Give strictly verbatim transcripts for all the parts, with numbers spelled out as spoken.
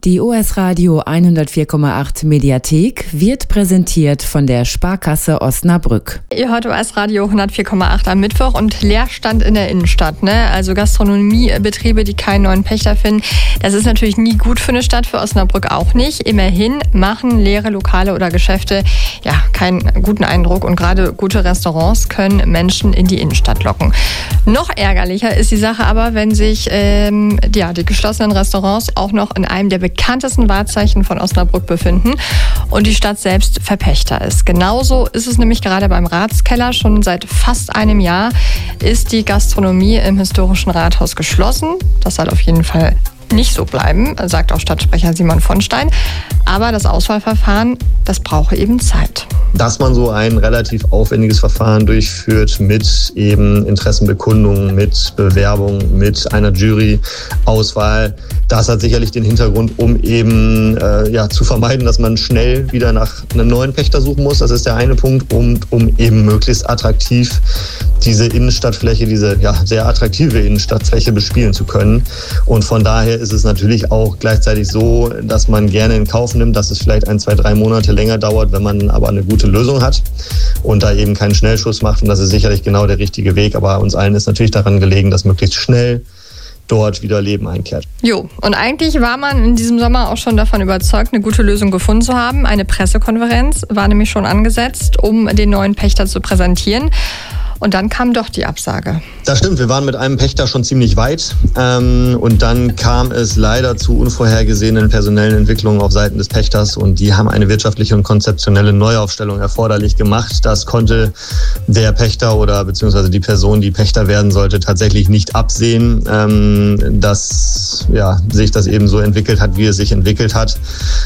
Die O S Radio hundertvier Komma acht Mediathek wird präsentiert von der Sparkasse Osnabrück. Ihr hört O S Radio hundertvier Komma acht am Mittwoch und Leerstand in der Innenstadt. Ne? Also Gastronomiebetriebe, die keinen neuen Pächter finden. Das ist natürlich nie gut für eine Stadt, für Osnabrück auch nicht. Immerhin machen leere Lokale oder Geschäfte ja keinen guten Eindruck. Und gerade gute Restaurants können Menschen in die Innenstadt locken. Noch ärgerlicher ist die Sache aber, wenn sich ähm, ja, die geschlossenen Restaurants auch noch in einem der bekanntesten Wahrzeichen von Osnabrück befinden und die Stadt selbst Verpächter ist. Genauso ist es nämlich gerade beim Ratskeller. Schon seit fast einem Jahr ist die Gastronomie im historischen Rathaus geschlossen. Das soll auf jeden Fall nicht so bleiben, sagt auch Stadtsprecher Simon von Stein. Aber das Auswahlverfahren, das brauche eben Zeit. Dass man so ein relativ aufwendiges Verfahren durchführt mit eben Interessenbekundungen, mit Bewerbung, mit einer Juryauswahl, das hat sicherlich den Hintergrund, um eben äh, ja, zu vermeiden, dass man schnell wieder nach einem neuen Pächter suchen muss. Das ist der eine Punkt, und um eben möglichst attraktiv diese Innenstadtfläche, diese ja, sehr attraktive Innenstadtfläche bespielen zu können. Und von daher ist es natürlich auch gleichzeitig so, dass man gerne in Kauf nimmt, dass es vielleicht ein, zwei, drei Monate länger dauert, wenn man aber eine gute Lösung hat und da eben keinen Schnellschuss macht. Und das ist sicherlich genau der richtige Weg. Aber uns allen ist natürlich daran gelegen, dass möglichst schnell dort wieder Leben einkehrt. Jo, und eigentlich war man in diesem Sommer auch schon davon überzeugt, eine gute Lösung gefunden zu haben. Eine Pressekonferenz war nämlich schon angesetzt, um den neuen Pächter zu präsentieren. Und dann kam doch die Absage. Das stimmt, wir waren mit einem Pächter schon ziemlich weit. Ähm, und dann kam es leider zu unvorhergesehenen personellen Entwicklungen auf Seiten des Pächters. Und die haben eine wirtschaftliche und konzeptionelle Neuaufstellung erforderlich gemacht. Das konnte der Pächter oder beziehungsweise die Person, die Pächter werden sollte, tatsächlich nicht absehen, ähm, dass ja, sich das eben so entwickelt hat, wie es sich entwickelt hat.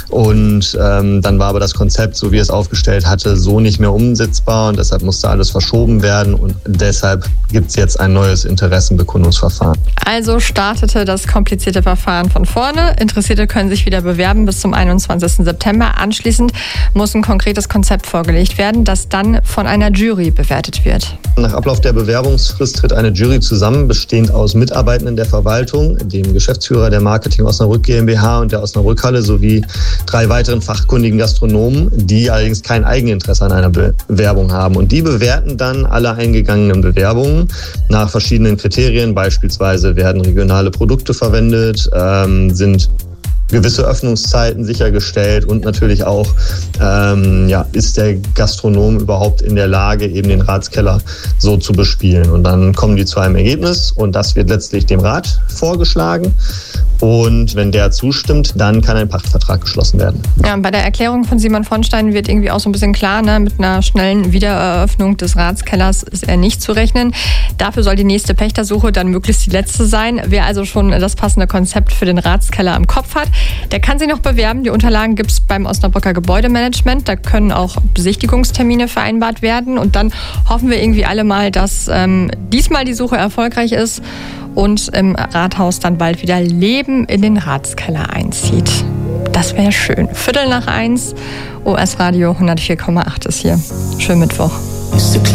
Und ähm, dann war aber das Konzept, so wie es aufgestellt hatte, so nicht mehr umsetzbar. Und deshalb musste alles verschoben werden. Und deshalb gibt es jetzt ein neues Interessenbekundungsverfahren. Also startete das komplizierte Verfahren von vorne. Interessierte können sich wieder bewerben bis zum einundzwanzigsten September. Anschließend muss ein konkretes Konzept vorgelegt werden, das dann von einer Jury bewertet wird. Nach Ablauf der Bewerbungsfrist tritt eine Jury zusammen, bestehend aus Mitarbeitenden der Verwaltung, dem Geschäftsführer der Marketing Osnabrück GmbH und der Osnabrückhalle sowie drei weiteren fachkundigen Gastronomen, die allerdings kein Eigeninteresse an einer Bewerbung haben. Und die bewerten dann alle eingegangenen Bewerbungen nach verschiedenen Kriterien. Beispielsweise werden regionale Produkte verwendet, ähm, sind gewisse Öffnungszeiten sichergestellt und natürlich auch, ähm, ja, ist der Gastronom überhaupt in der Lage, eben den Ratskeller so zu bespielen. Und dann kommen die zu einem Ergebnis und das wird letztlich dem Rat vorgeschlagen. Und wenn der zustimmt, dann kann ein Pachtvertrag geschlossen werden. Ja, bei der Erklärung von Simon von Stein wird irgendwie auch so ein bisschen klar, ne, mit einer schnellen Wiedereröffnung des Ratskellers ist er nicht zu rechnen. Dafür soll die nächste Pächtersuche dann möglichst die letzte sein. Wer also schon das passende Konzept für den Ratskeller im Kopf hat, der kann sich noch bewerben. Die Unterlagen gibt es beim Osnabrücker Gebäudemanagement. Da können auch Besichtigungstermine vereinbart werden. Und dann hoffen wir irgendwie alle mal, dass ähm, diesmal die Suche erfolgreich ist und im Rathaus dann bald wieder Leben in den Ratskeller einzieht. Das wäre schön. Viertel nach eins, O S Radio hundertvier Komma acht ist hier. Schönen Mittwoch.